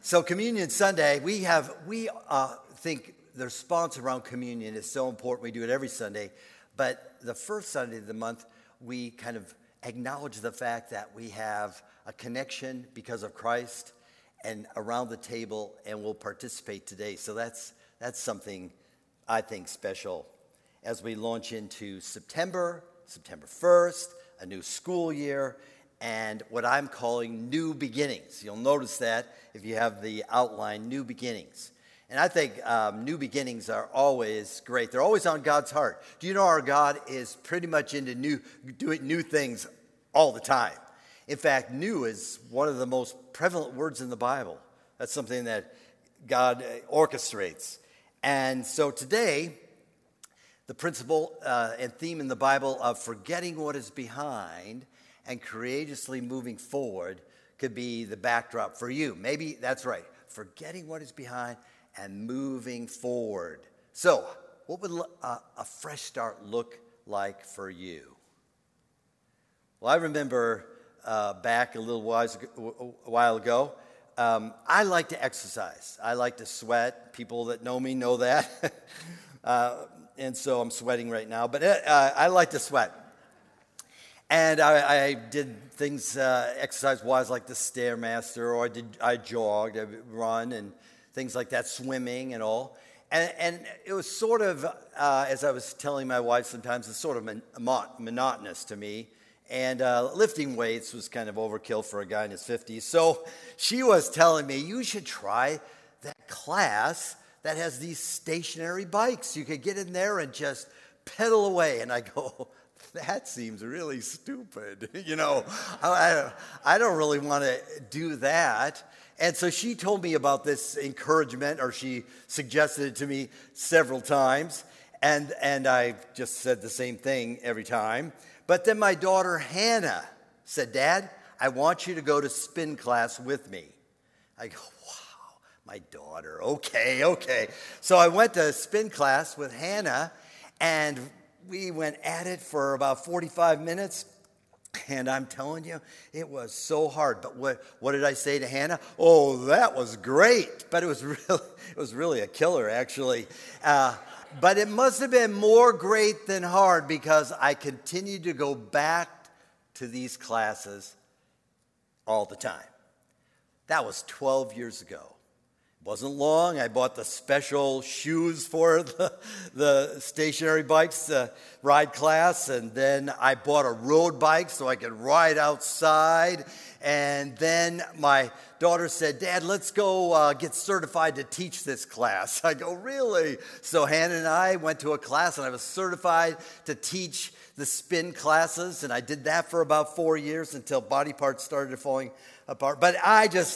So Communion Sunday, we think the response around communion is so important. We do it every Sunday. But the first Sunday of the month, we kind of acknowledge the fact that we have a connection because of Christ and around the table, and we'll participate today. So that's something I think special as we launch into September 1st, a new school year, and what I'm calling new beginnings. You'll notice that if you have the outline, new beginnings. And I think new beginnings are always great. They're always on God's heart. Do you know our God is pretty much into doing new things all the time? In fact, new is one of the most prevalent words in the Bible. That's something that God orchestrates. And so today, the principle and theme in the Bible of forgetting what is behind and courageously moving forward could be the backdrop for you. Maybe that's right. Forgetting what is behind and moving forward. So, what would a fresh start look like for you? Well, I remember back a little while ago, I like to exercise. I like to sweat. People that know me know that. And so I'm sweating right now. But I like to sweat. And I did things exercise-wise like the Stairmaster, or I jogged, I run, and things like that, swimming and all. And it was sort of, as I was telling my wife sometimes, it's sort of monotonous to me. And lifting weights was kind of overkill for a guy in his 50s. So she was telling me, you should try that class that has these stationary bikes. You could get in there and just pedal away. And I go, that seems really stupid. You know, I don't really want to do that. And so she told me about this encouragement, or she suggested it to me several times. And I just said the same thing every time. But then my daughter Hannah said, Dad, I want you to go to spin class with me. I go, wow, my daughter, okay. So I went to spin class with Hannah, and we went at it for about 45 minutes. And I'm telling you, it was so hard. But what did I say to Hannah? Oh, that was great. But it was really a killer, actually. But it must have been more great than hard, because I continued to go back to these classes all the time. That was 12 years ago. It wasn't long. I bought the special shoes for the stationary bikes, ride class, and then I bought a road bike so I could ride outside. And then my daughter said, Dad, let's go get certified to teach this class. I go, really? So Hannah and I went to a class, and I was certified to teach the spin classes, and I did that for about 4 years until body parts started falling apart. But I just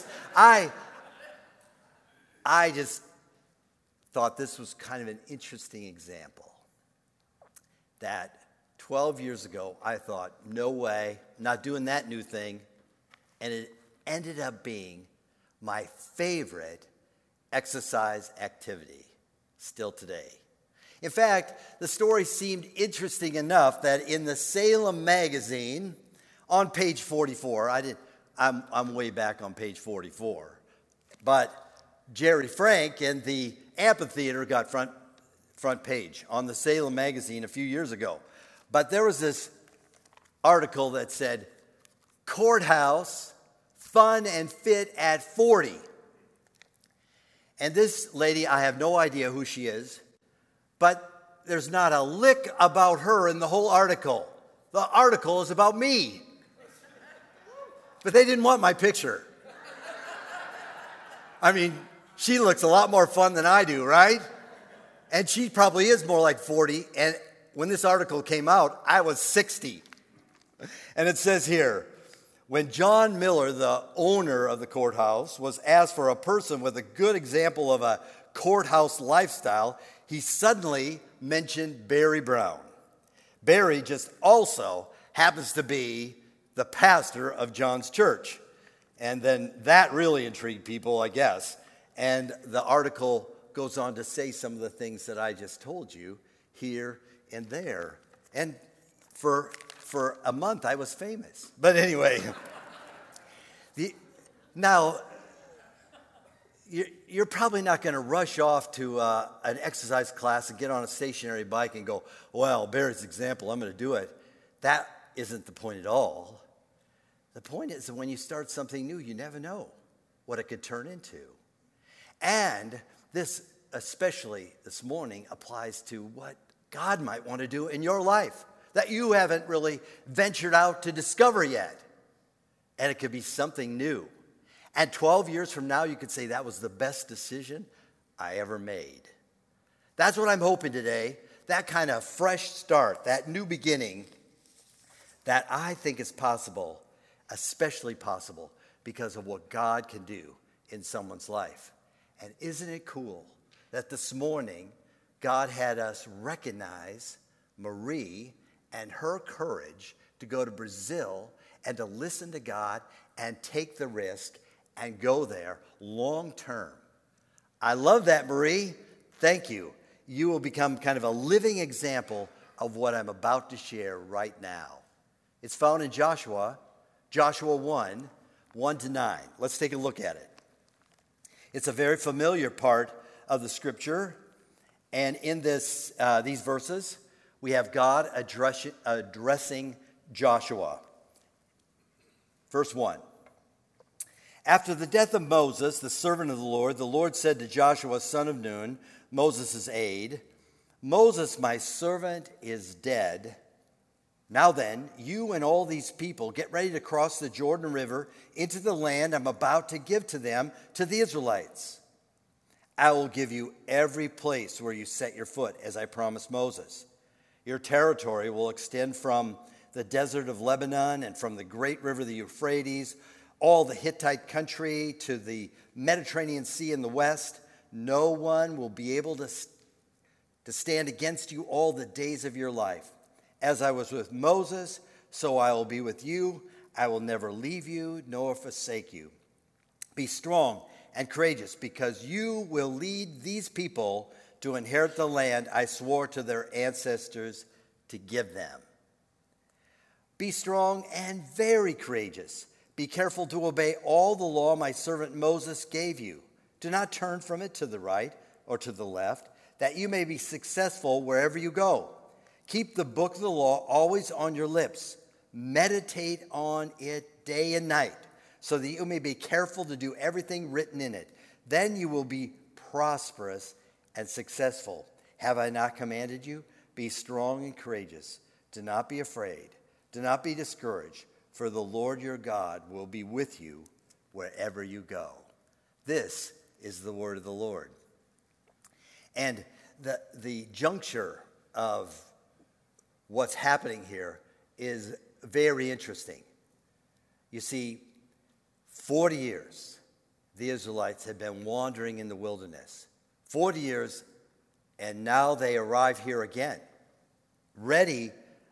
thought this was kind of an interesting example, that 12 years ago I thought, no way, not doing that new thing. And it ended up being my favorite exercise activity still today. In fact, the story seemed interesting enough that in the Salem magazine, on page 44, I'm way back on page 44, but Jerry Frank and the amphitheater got front page on the Salem magazine a few years ago. But there was this article that said, Courthouse, fun and fit at 40. And this lady, I have no idea who she is, but there's not a lick about her in the whole article. The article is about me. But they didn't want my picture. I mean, she looks a lot more fun than I do, right? And she probably is more like 40. And when this article came out, I was 60. And it says here, when John Miller, the owner of the courthouse, was asked for a person with a good example of a courthouse lifestyle, he suddenly mentioned Barry Brown. Barry just also happens to be the pastor of John's church. And then that really intrigued people, I guess. And the article goes on to say some of the things that I just told you here and there. And for a month, I was famous. But anyway, now, you're probably not going to rush off to an exercise class and get on a stationary bike and go, well, Barry's example, I'm going to do it. That isn't the point at all. The point is that when you start something new, you never know what it could turn into. And this, especially this morning, applies to what God might want to do in your life that you haven't really ventured out to discover yet. And it could be something new. And 12 years from now, you could say that was the best decision I ever made. That's what I'm hoping today, that kind of fresh start, that new beginning, that I think is possible, especially possible because of what God can do in someone's life. And isn't it cool that this morning God had us recognize Marie and her courage to go to Brazil and to listen to God and take the risk and go there long term. I love that, Marie. Thank you. You will become kind of a living example of what I'm about to share right now. It's found in Joshua 1, 1-9. Let's take a look at it. It's a very familiar part of the scripture. And in these verses, we have God addressing Joshua. Verse 1. After the death of Moses, the servant of the Lord said to Joshua, son of Nun, Moses' aide, Moses, my servant, is dead. Now then, you and all these people get ready to cross the Jordan River into the land I'm about to give to them, to the Israelites. I will give you every place where you set your foot, as I promised Moses. Your territory will extend from the desert of Lebanon and from the great river, the Euphrates, all the Hittite country to the Mediterranean Sea in the west. No one will be able to stand against you all the days of your life. As I was with Moses, so I will be with you. I will never leave you nor forsake you. Be strong and courageous, because you will lead these people to inherit the land I swore to their ancestors to give them. Be strong and very courageous. Be careful to obey all the law my servant Moses gave you. Do not turn from it to the right or to the left, that you may be successful wherever you go. Keep the book of the law always on your lips. Meditate on it day and night, so that you may be careful to do everything written in it. Then you will be prosperous and successful. Have I not commanded you? Be strong and courageous. Do not be afraid. Do not be discouraged, for the Lord your God will be with you wherever you go. This is the word of the Lord. And the juncture of what's happening here is very interesting. You see, 40 years the Israelites had been wandering in the wilderness. 40 years, and now they arrive here again, ready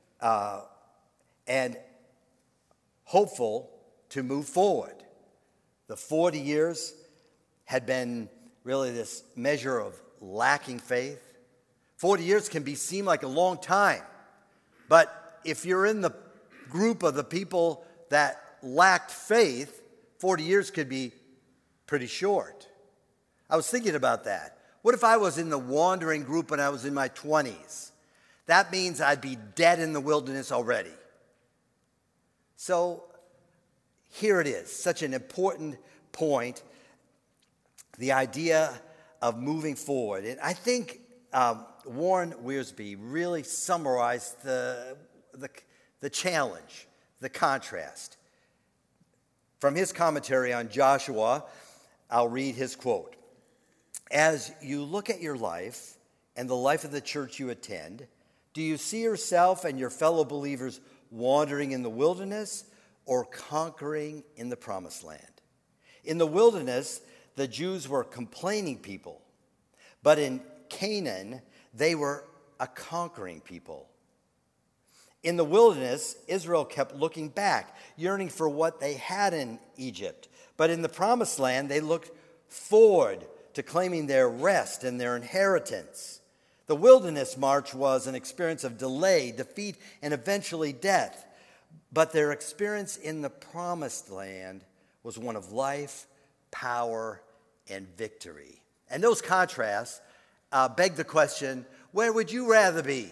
and hopeful to move forward. The 40 years had been really this measure of lacking faith. 40 years can seem like a long time, but if you're in the group of the people that lacked faith, 40 years could be pretty short. I was thinking about that. What if I was in the wandering group when I was in my 20s? That means I'd be dead in the wilderness already. So here it is, such an important point, the idea of moving forward. And I think Warren Wiersbe really summarized the challenge, the contrast. From his commentary on Joshua, I'll read his quote. As you look at your life and the life of the church you attend, do you see yourself and your fellow believers wandering in the wilderness or conquering in the promised land? In the wilderness, the Jews were complaining people, but in Canaan, they were a conquering people. In the wilderness, Israel kept looking back, yearning for what they had in Egypt. But in the promised land, they looked forward to claiming their rest and their inheritance. The wilderness march was an experience of delay, defeat, and eventually death. But their experience in the promised land was one of life, power, and victory. And those contrasts beg the question, where would you rather be?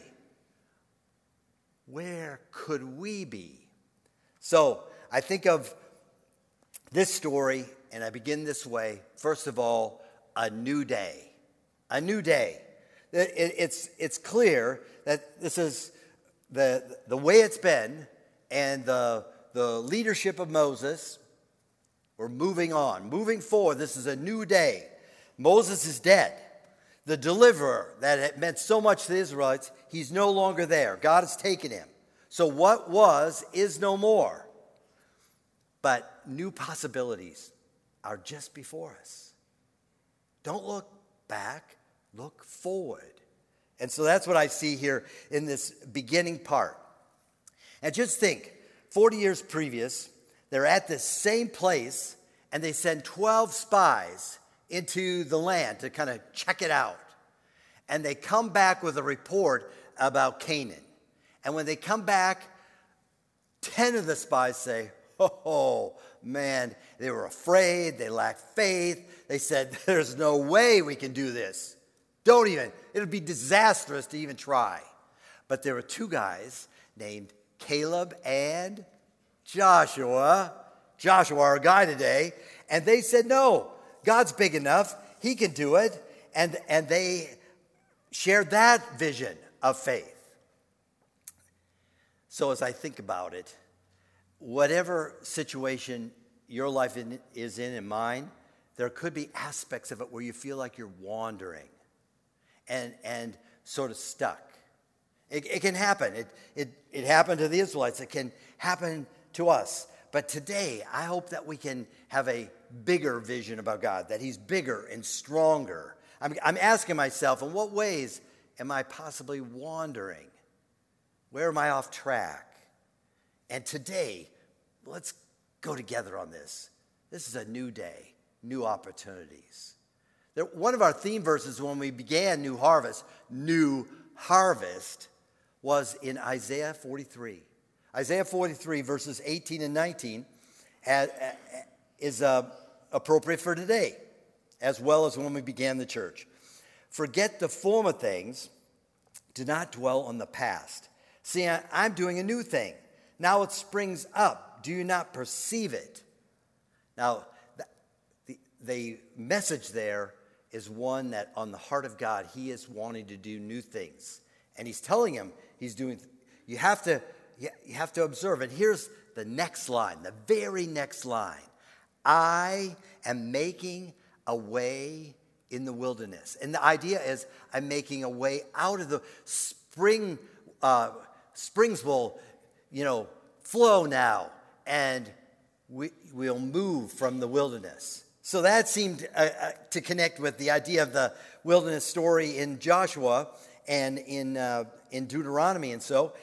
Where could we be? So I think of this story, and I begin this way. First of all, a new day. A new day. It's clear that this is the way it's been, and the leadership of Moses. We're moving on, moving forward. This is a new day. Moses is dead. The deliverer that had meant so much to the Israelites, he's no longer there. God has taken him. So what was is no more. But new possibilities are just before us. Don't look back, look forward. And so that's what I see here in this beginning part. And just think, 40 years previous, they're at this same place, and they send 12 spies into the land to kind of check it out. And they come back with a report about Canaan. And when they come back, 10 of the spies say, oh, man, they were afraid, they lacked faith. They said, there's no way we can do this. Don't even. It'll be disastrous to even try. But there were two guys named Caleb and Joshua, our guy today, and they said, no, God's big enough, he can do it, and they shared that vision of faith. So as I think about it, whatever situation your life is in and mine, there could be aspects of it where you feel like you're wandering and sort of stuck. It can happen. It happened to the Israelites. It can happen to us. But today, I hope that we can have a bigger vision about God, that he's bigger and stronger. I'm asking myself, in what ways am I possibly wandering? Where am I off track? And today, let's go together on this. This is a new day, new opportunities. One of our theme verses when we began New Harvest, was in Isaiah 43. Isaiah 43, verses 18 and 19, is appropriate for today, as well as when we began the church. Forget the former things, do not dwell on the past. See, I'm doing a new thing. Now it springs up. Do you not perceive it? Now, the message there is one that on the heart of God, he is wanting to do new things. And he's telling him he's doing, you have to observe. And here's the next line, the very next line. I am making a way in the wilderness. And the idea is I'm making a way out of the springs will, flow now. And we'll move from the wilderness. So that seemed to connect with the idea of the wilderness story in Joshua and in Deuteronomy so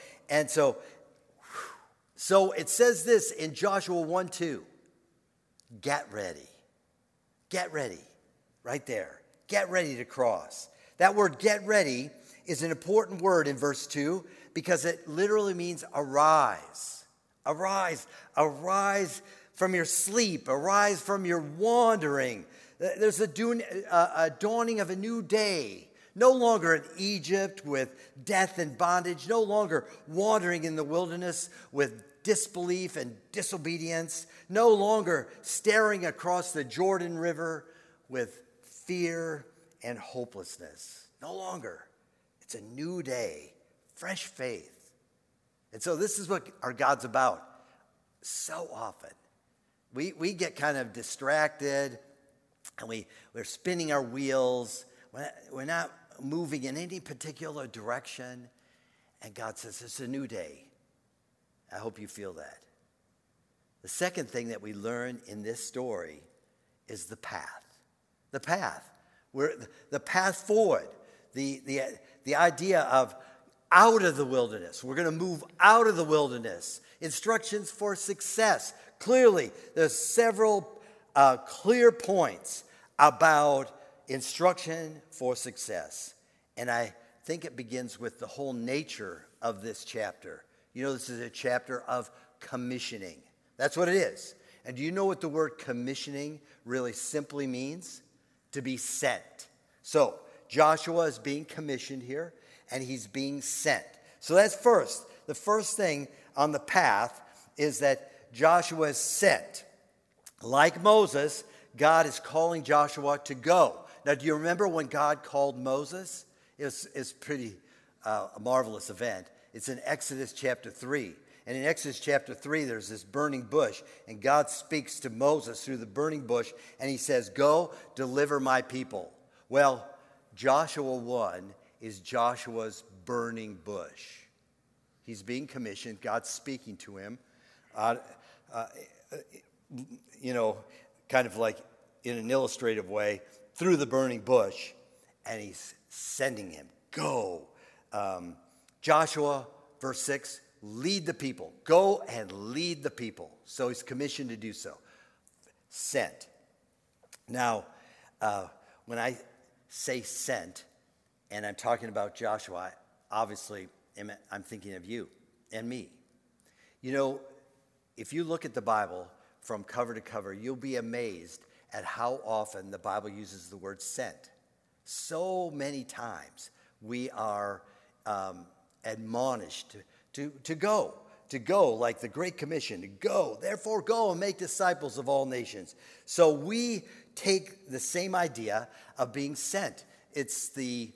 it says this in Joshua 1:2. Get ready. Get ready. Right there. Get ready to cross. That word get ready is an important word in verse 2 because it literally means arise. Arise. Arise from your sleep. Arise from your wandering. There's a dawning of a new day. No longer in Egypt with death and bondage. No longer wandering in the wilderness with disbelief and disobedience. No longer staring across the Jordan River with fear and hopelessness. No longer. It's a new day. Fresh faith. And so this is what our God's about. So often. We get kind of distracted and we're spinning our wheels. We're not moving in any particular direction. And God says, it's a new day. I hope you feel that. The second thing that we learn in this story is the path. The path. The path forward. The idea of out of the wilderness. We're going to move out of the wilderness. Instructions for success. Clearly, there's several clear points about instruction for success. And I think it begins with the whole nature of this chapter. This is a chapter of commissioning. That's what it is. And do you know what the word commissioning really simply means? to be sent. So Joshua is being commissioned here, and he's being sent. So that's first. The first thing on the path is that Joshua is sent. Like Moses, God is calling Joshua to go. Now, do you remember when God called Moses? It's pretty a marvelous event. It's in Exodus chapter 3. And in Exodus chapter 3, there's this burning bush, and God speaks to Moses through the burning bush, and he says, go deliver my people. Well, Joshua 1 is Joshua's burning bush. He's being commissioned. God's speaking to him, kind of like in an illustrative way, through the burning bush, and he's sending him. Go. Joshua, verse 6, lead the people. Go and lead the people. So he's commissioned to do so. Sent. Now, when I say sent, and I'm talking about Joshua, obviously I'm thinking of you and me. You know, if you look at the Bible from cover to cover, you'll be amazed at how often the Bible uses the word sent. So many times we are admonished to go, like the Great Commission, to go. Therefore, go and make disciples of all nations. So we take the same idea of being sent. It's the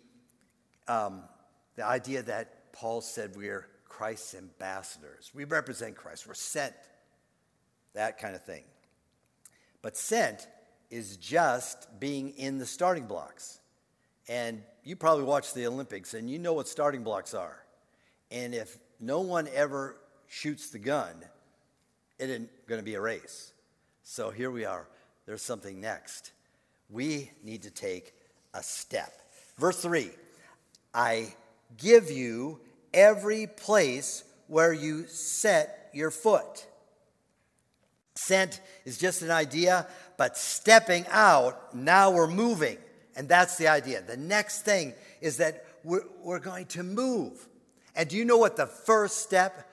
idea that Paul said we're Christ's ambassadors. We represent Christ. We're sent. That kind of thing. But sent is just being in the starting blocks. And you probably watch the Olympics, and you know what starting blocks are. And if no one ever shoots the gun, it isn't going to be a race. So here we are. There's something next. We need to take a step. Verse 3, I give you every place where you set your foot. Sent is just an idea, but stepping out, now we're moving. And that's the idea. The next thing is that we're going to move. And do you know what the first step,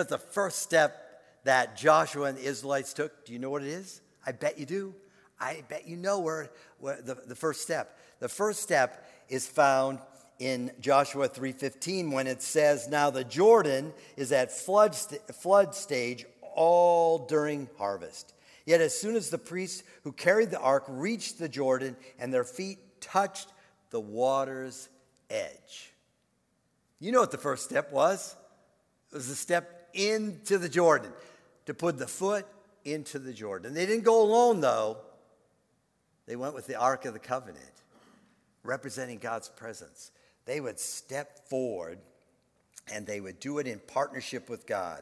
that Joshua and the Israelites took? Do you know what it is? I bet you do. I bet you know where the first step. The first step is found in Joshua 3:15 when it says, now the Jordan is at flood stage all during harvest. Yet as soon as the priests who carried the ark reached the Jordan and their feet touched the water's edge. You know what the first step was? It was the step into the Jordan, to put the foot into the Jordan. They didn't go alone, though. They went with the Ark of the Covenant, representing God's presence. They would step forward, and they would do it in partnership with God.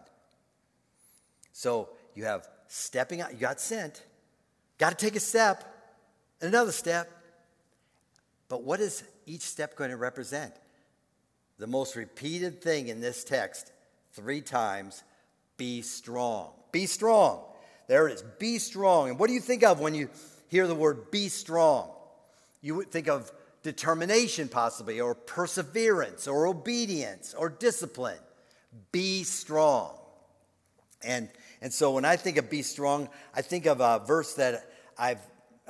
So you have stepping out. You got sent. Got to take a step, another step. But what is each step going to represent? The most repeated thing in this text 3 times, be strong. Be strong. There it is. Be strong. And what do you think of when you hear the word be strong? You would think of determination possibly, or perseverance, or obedience, or discipline. Be strong. And so when I think of be strong, I think of a verse that I've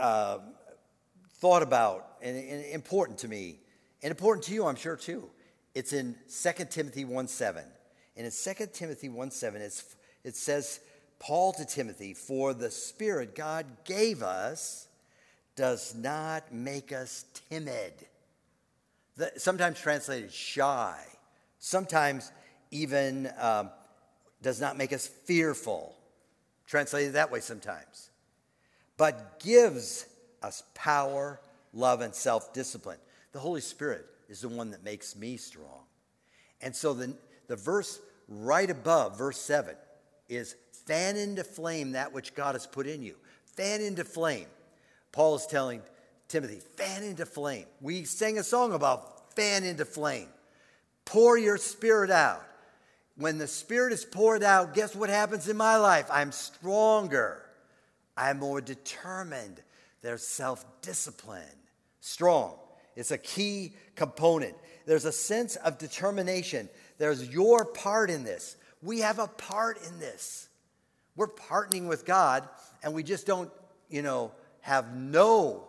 thought about and important to me, and important to you, I'm sure, too. It's in 2 Timothy 1:7. And in 2 Timothy 1:7, it says, Paul to Timothy, for the Spirit God gave us does not make us timid. Sometimes translated shy. Sometimes even does not make us fearful. Translated that way sometimes. But gives us power, love, and self-discipline. The Holy Spirit is the one that makes me strong. And so the verse right above, verse 7, is fan into flame that which God has put in you. Fan into flame. Paul is telling Timothy, fan into flame. We sang a song about fan into flame. Pour your spirit out. When the Spirit is poured out, guess what happens in my life? I'm stronger. I'm more determined. There's self-discipline. Strong. It's a key component. There's a sense of determination. There's your part in this. We have a part in this. We're partnering with God, and we just don't, have no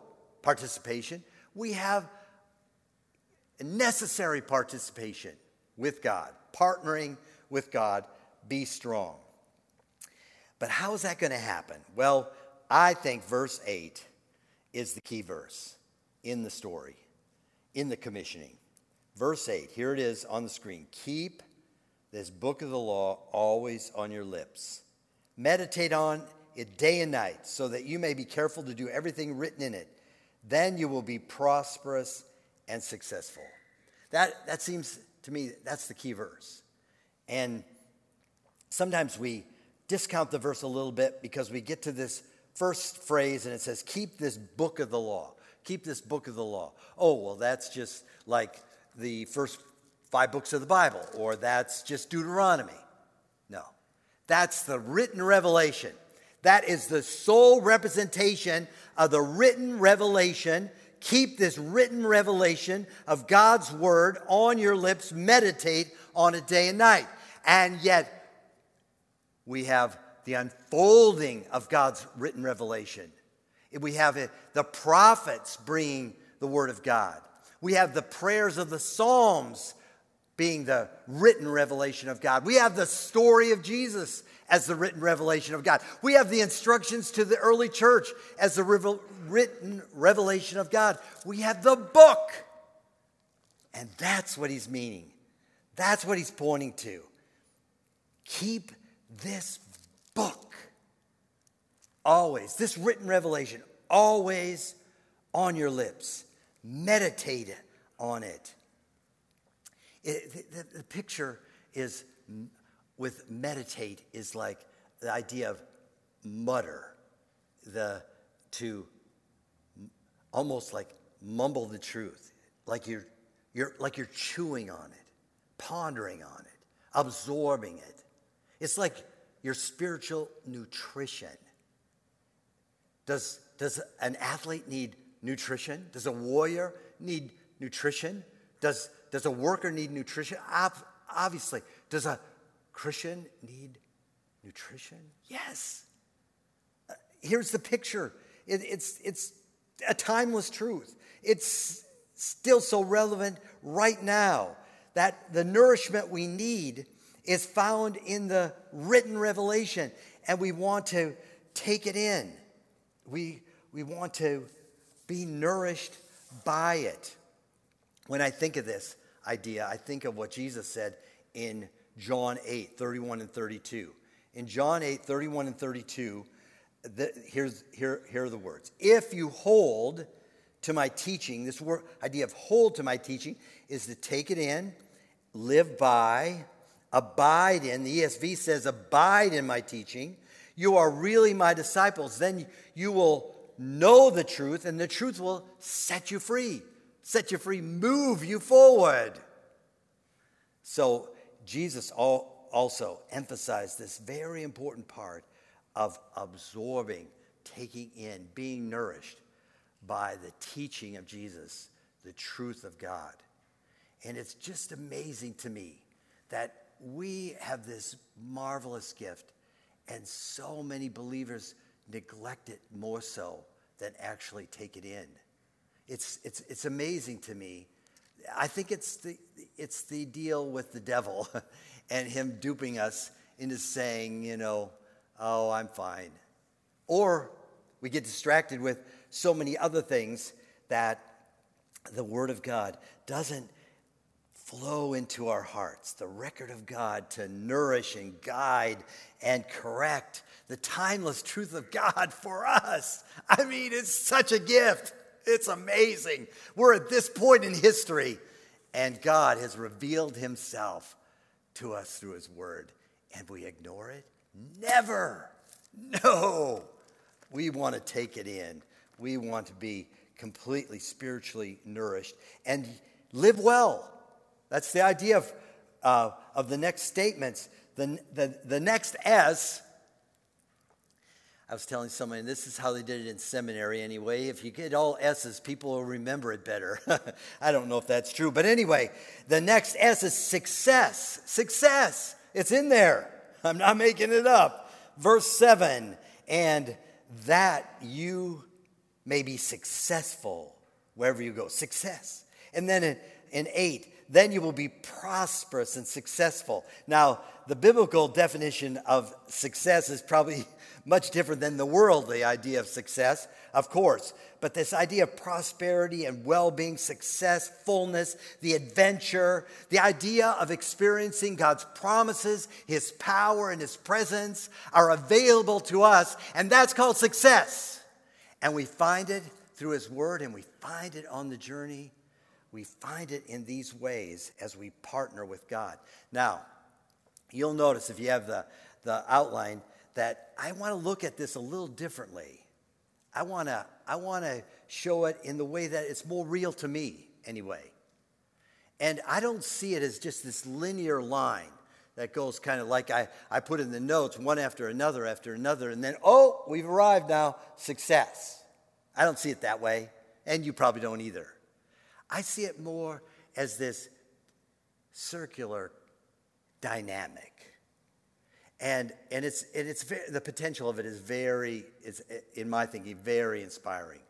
participation. We have necessary participation with God, partnering with God. Be strong. But how is that going to happen? Well, I think verse 8 is the key verse in the story, in the commissioning. Verse 8, here it is on the screen. Keep this book of the law always on your lips. Meditate on it day and night, so that you may be careful to do everything written in it. Then you will be prosperous and successful. That seems to me, that's the key verse. And sometimes we discount the verse a little bit because we get to this first phrase and it says, keep this book of the law. Keep this book of the law. Oh, well, that's just like the first 5 books of the Bible, or that's just Deuteronomy. No, that's the written revelation. That is the sole representation of the written revelation. Keep this written revelation of God's word on your lips. Meditate on it day and night. And yet, we have the unfolding of God's written revelation. We have the prophets bringing the word of God. We have the prayers of the Psalms being the written revelation of God. We have the story of Jesus as the written revelation of God. We have the instructions to the early church as the written revelation of God. We have the book. And that's what he's meaning. That's what he's pointing to. Keep this book always, this written revelation, always on your lips. Meditate on it. The picture is with meditate is like the idea of mutter, to almost like mumble the truth, like you're chewing on it, pondering on it, absorbing it. It's like your spiritual nutrition. Does an athlete need nutrition? Does a warrior need nutrition? Does a worker need nutrition? Obviously. Does a Christian need nutrition? Yes. Here's the picture. It's a timeless truth. It's still so relevant right now that the nourishment we need is found in the written revelation, and we want to take it in. We want to be nourished by it. When I think of this idea, I think of what Jesus said in John 8, 31 and 32. In John 8, 31 and 32, here are the words. If you hold to my teaching, this idea of hold to my teaching is to take it in, live by, abide in. The ESV says abide in my teaching. You are really my disciples. Then you will know the truth, and the truth will set you free. Set you free, move you forward. So Jesus also emphasized this very important part of absorbing, taking in, being nourished by the teaching of Jesus, the truth of God. And it's just amazing to me that we have this marvelous gift, and so many believers neglect it more so than actually take it in. It's amazing to me. I think it's the deal with the devil and him duping us into saying, oh, I'm fine. Or we get distracted with so many other things that the Word of God doesn't flow into our hearts. The record of God to nourish and guide and correct the timeless truth of God for us. I mean, it's such a gift. It's amazing. We're at this point in history, and God has revealed himself to us through his word. And we ignore it? Never. No. We want to take it in. We want to be completely spiritually nourished and live well. That's the idea of the next statements. The next S, I was telling somebody, this is how they did it in seminary anyway. If you get all S's, people will remember it better. I don't know if that's true. But anyway, the next S is success. Success. It's in there. I'm not making it up. Verse 7, and that you may be successful wherever you go. Success. And then in 8, then you will be prosperous and successful. Now, the biblical definition of success is probably much different than the worldly idea of success, of course. But this idea of prosperity and well-being, success, fullness, the adventure, the idea of experiencing God's promises, His power and His presence are available to us, and that's called success. And we find it through His Word, and we find it on the journey. We find it in these ways as we partner with God. Now, you'll notice if you have the outline that I want to look at this a little differently. I want to show it in the way that it's more real to me anyway. And I don't see it as just this linear line that goes kind of like I put in the notes, one after another, and then, oh, we've arrived now, success. I don't see it that way, and you probably don't either. I see it more as this circular dynamic. And it's the potential of it is in my thinking, very inspiring.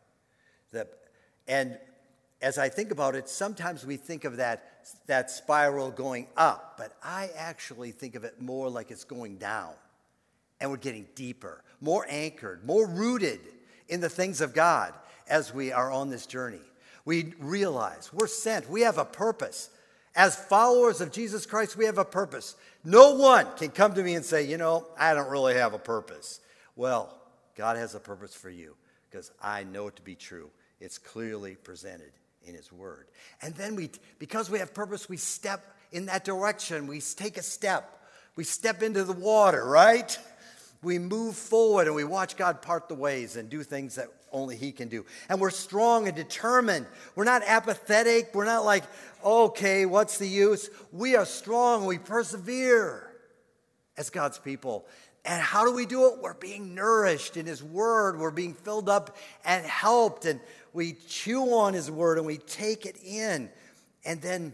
And as I think about it, sometimes we think of that spiral going up, but I actually think of it more like it's going down. And we're getting deeper, more anchored, more rooted in the things of God as we are on this journey. We realize we're sent. We have a purpose. As followers of Jesus Christ, we have a purpose. No one can come to me and say, I don't really have a purpose. Well, God has a purpose for you because I know it to be true. It's clearly presented in His Word. And then because we have purpose, we step in that direction. We take a step. We step into the water, right? We move forward and we watch God part the waves and do things that only He can do. And we're strong and determined. We're not apathetic. We're not like, okay, what's the use? We are strong. We persevere as God's people. And how do we do it? We're being nourished in His Word. We're being filled up and helped. And we chew on His Word and we take it in. And then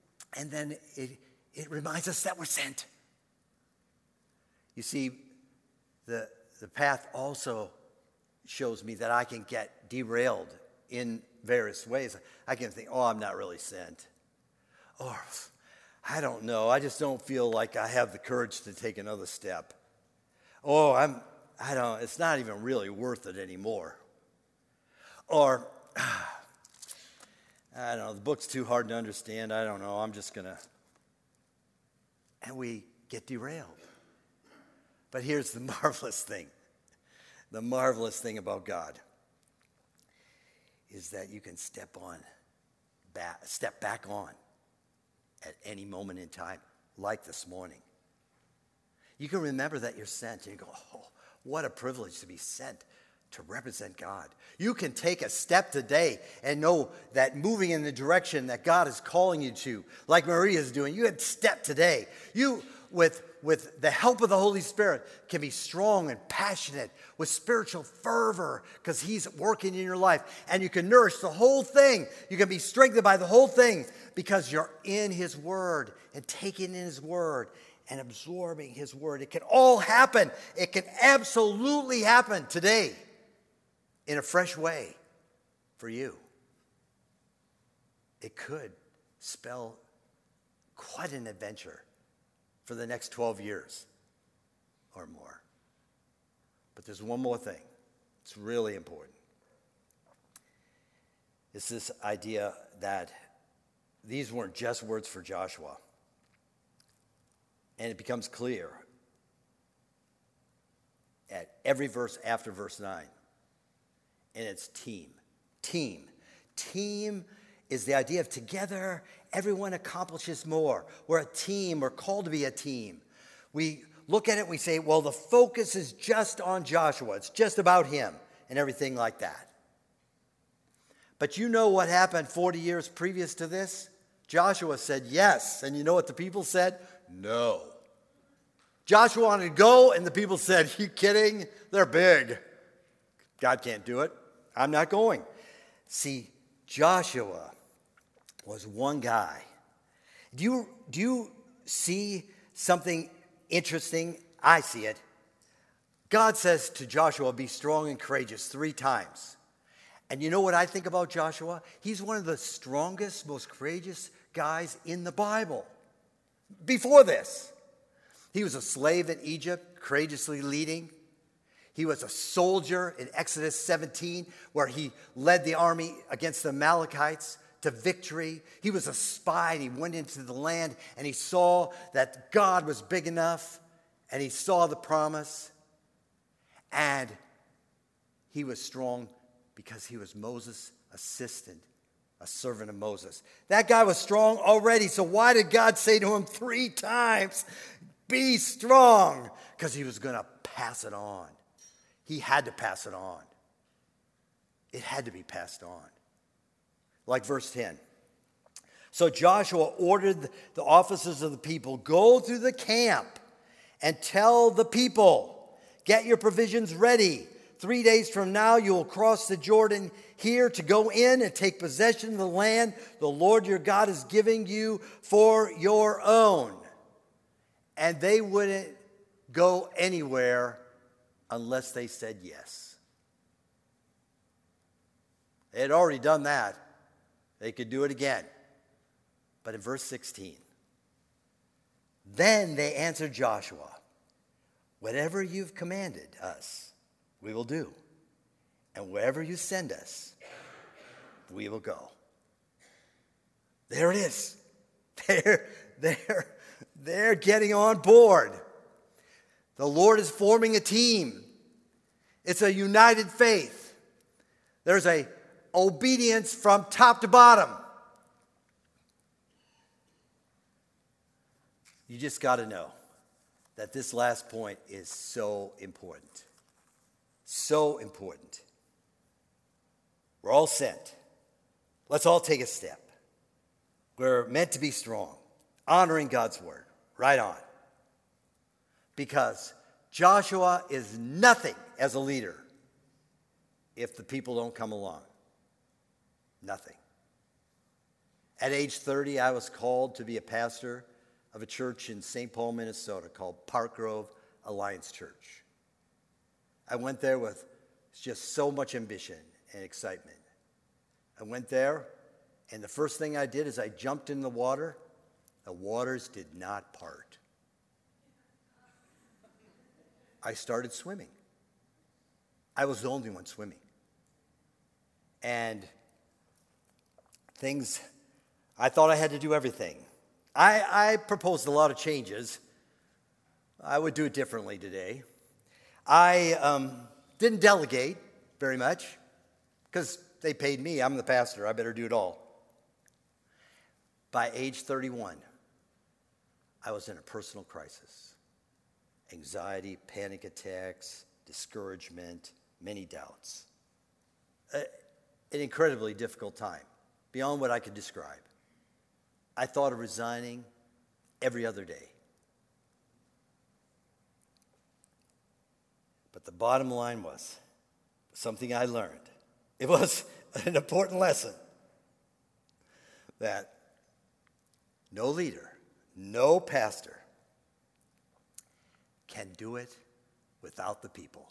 it reminds us that we're sent. You see, the path also shows me that I can get derailed in various ways. I can think, I'm not really sent. Or, I don't know, I just don't feel like I have the courage to take another step. It's not even really worth it anymore. Or, I don't know, the book's too hard to understand, I don't know, I'm just going to. And we get derailed. But here's the marvelous thing. The marvelous thing about God is that you can step back on at any moment in time, like this morning. You can remember that you're sent, and you go, what a privilege to be sent to represent God. You can take a step today and know that moving in the direction that God is calling you to, like Maria is doing, you can step today. You, with the help of the Holy Spirit, can be strong and passionate with spiritual fervor because He's working in your life. And you can nourish the whole thing. You can be strengthened by the whole thing because you're in His Word and taking in His Word and absorbing His Word. It can all happen. It can absolutely happen today in a fresh way for you. It could spell quite an adventure for the next 12 years or more. But there's one more thing. It's really important. It's this idea that these weren't just words for Joshua. And it becomes clear at every verse after verse 9. And it's team. Team. Team is the idea of together, everyone accomplishes more. We're a team. We're called to be a team. We look at it and we say, well, the focus is just on Joshua. It's just about him and everything like that. But you know what happened 40 years previous to this? Joshua said yes. And you know what the people said? No. Joshua wanted to go, and the people said, you kidding? They're big. God can't do it. I'm not going. See, Joshua was one guy. Do you see something interesting? I see it. God says to Joshua, be strong and courageous 3 times. And you know what I think about Joshua? He's one of the strongest, most courageous guys in the Bible. Before this, he was a slave in Egypt, courageously leading. He was a soldier in Exodus 17, where he led the army against the Amalekites to victory. He was a spy, and he went into the land, and he saw that God was big enough, and he saw the promise. And he was strong because he was Moses' assistant, a servant of Moses. That guy was strong already, so why did God say to him 3 times, be strong? Because he was going to pass it on. He had to pass it on. It had to be passed on. Like verse 10. So Joshua ordered the officers of the people, go through the camp and tell the people, get your provisions ready. 3 days from now, you will cross the Jordan here to go in and take possession of the land the Lord your God is giving you for your own. And they wouldn't go anywhere unless they said yes. They had already done that. They could do it again. But in verse 16, then they answered Joshua, whatever you've commanded us, we will do. And wherever you send us, we will go. There it is. They're getting on board. The Lord is forming a team. It's a united faith. There's a obedience from top to bottom. You just got to know that this last point is so important. So important. We're all sent. Let's all take a step. We're meant to be strong, honoring God's word. Right on. Because Joshua is nothing as a leader if the people don't come along. Nothing. At age 30, I was called to be a pastor of a church in St. Paul, Minnesota called Park Grove Alliance Church. I went there with just so much ambition and excitement. I went there, and the first thing I did is I jumped in the water. The waters did not part. I started swimming. I was the only one swimming. And I thought I had to do everything. I proposed a lot of changes. I would do it differently today. I didn't delegate very much because they paid me. I'm the pastor. I better do it all. By age 31, I was in a personal crisis. Anxiety, panic attacks, discouragement, many doubts. An incredibly difficult time, beyond what I could describe. I thought of resigning every other day. But the bottom line was something I learned. It was an important lesson that no leader, no pastor can do it without the people.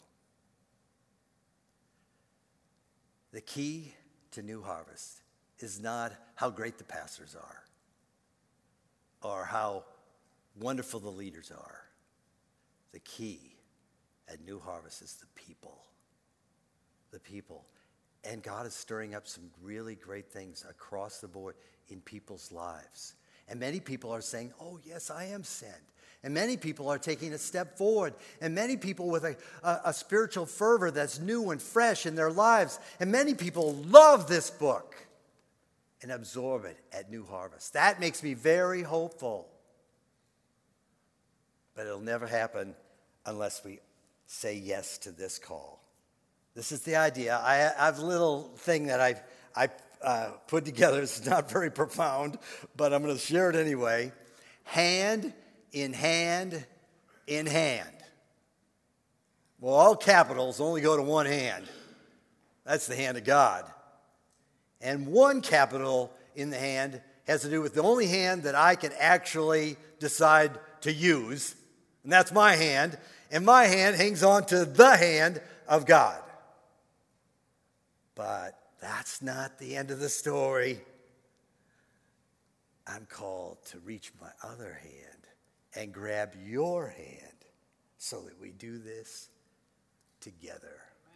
The key to New Harvest is not how great the pastors are or how wonderful the leaders are. The key at New Harvest is the people. The people. And God is stirring up some really great things across the board in people's lives. And many people are saying, oh, yes, I am sent. And many people are taking a step forward. And many people with a spiritual fervor that's new and fresh in their lives. And many people love this book and absorb it at New Harvest. That makes me very hopeful. But it'll never happen unless we say yes to this call. This is the idea. I have a little thing that I put together. It's not very profound, but I'm going to share it anyway. Hand in hand in hand. Well, all capitals only go to one hand. That's the hand of God. And one capital in the hand has to do with the only hand that I can actually decide to use, and that's my hand. And my hand hangs on to the hand of God. But that's not the end of the story. I'm called to reach my other hand and grab your hand so that we do this together.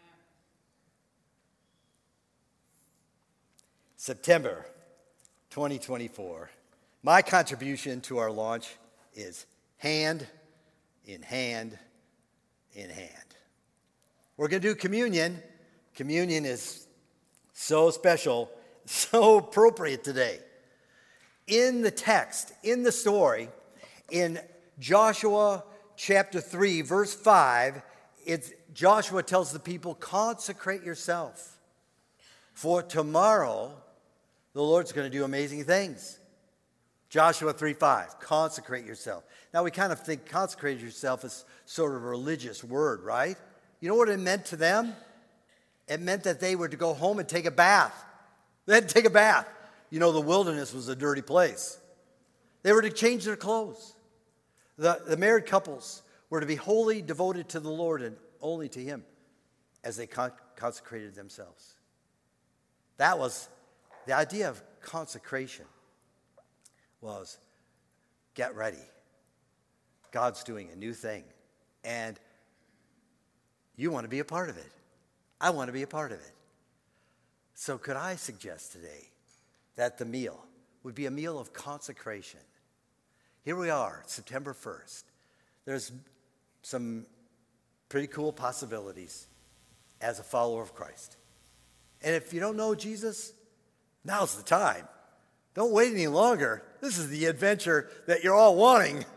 September 2024. My contribution to our launch is hand in hand in hand. We're going to do communion. Communion is so special, so appropriate today. In the text, in the story, in Joshua chapter 3, verse 5, Joshua tells the people, consecrate yourself, for tomorrow the Lord's going to do amazing things. Joshua 3:5, consecrate yourself. Now we kind of think consecrate yourself is sort of a religious word, right? You know what it meant to them? It meant that they were to go home and take a bath. They had to take a bath. You know, the wilderness was a dirty place. They were to change their clothes. The married couples were to be wholly devoted to the Lord and only to Him as they consecrated themselves. That was the idea of consecration. Was get ready. God's doing a new thing, and you want to be a part of it. I want to be a part of it. So could I suggest today that the meal would be a meal of consecration? Here we are, September 1st. There's some pretty cool possibilities as a follower of Christ. And if you don't know Jesus, now's the time. Don't wait any longer. This is the adventure that you're all wanting.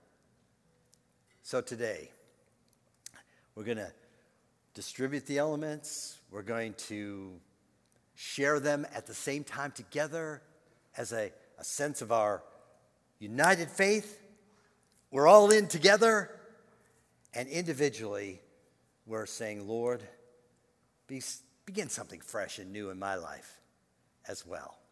So today, we're going to distribute the elements. We're going to share them at the same time together as a sense of our united faith. We're all in together. And individually, we're saying, Lord, begin something fresh and new in my life as well.